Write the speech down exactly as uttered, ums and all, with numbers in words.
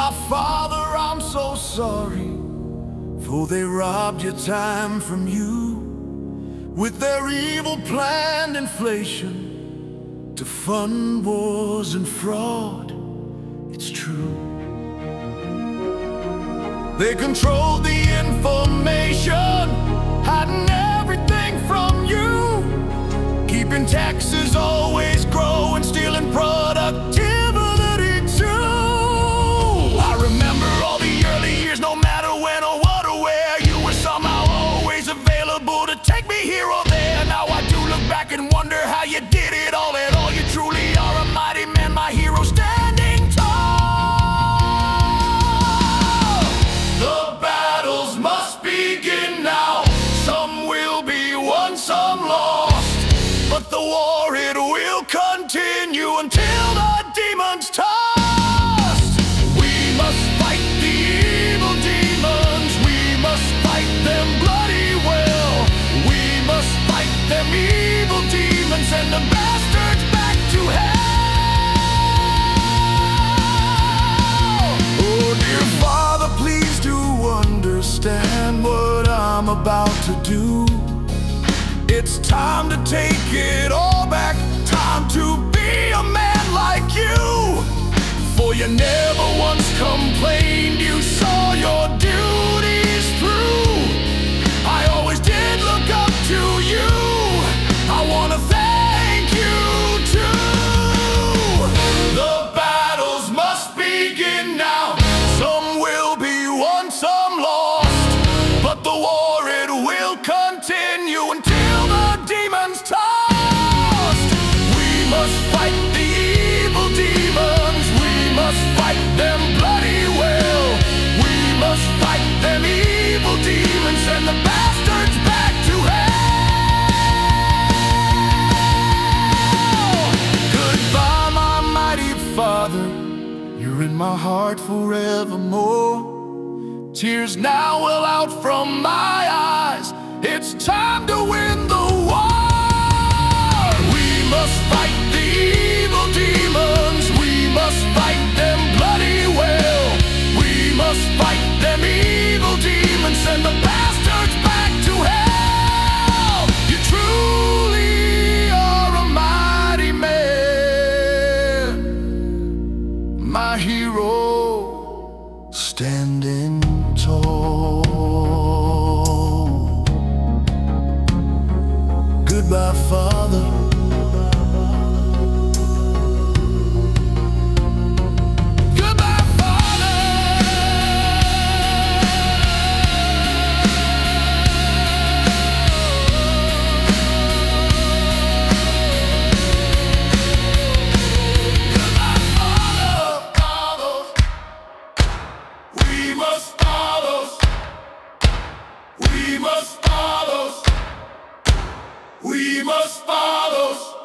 my Father, I'm so sorry, for they robbed your time from you with their evil planned inflation to fund wars and fraud. It's true. They controlled the information, hiding everything from you, keeping taxes always growing, stealing productivity too. I remember all the early years, no matter when or what or where, you were somehow always available to take me here or there. Now I do look back and wonder how you did it all at all. You truly are a mighty man, my hero standing tall. The battles must begin now. Some will be won, some lost, but the war, it will continue until the demons tossed. We must fight the evil demons, we must fight them bloody well. We must fight them evil demons, send the bastards back to hell. Oh dear Father, please do understand what I'm about to do. It's time to take it all back, time to be a man like you. For you never once complained, you saw your duties through. I always did look up to you, I wanna thank you too. The battles must begin now. Some will be won, some lost, but the war, it will continue until the demons tossed. We must fight the evil demons, we must fight them bloody well. We must fight them evil demons, send the bastards back to hell. Goodbye, my mighty Father, you're in my heart forevermore. Tears now will out from my eyes, it's time to win the war. We must fight the evil demons, we must fight them bloody well. We must fight them evil demons, send the bastards back to hell. You truly are a mighty man, my hero standing tall. Goodbye, Father. Goodbye, Father. Goodbye, Father. Father. We must follow. We must follow. We must follow.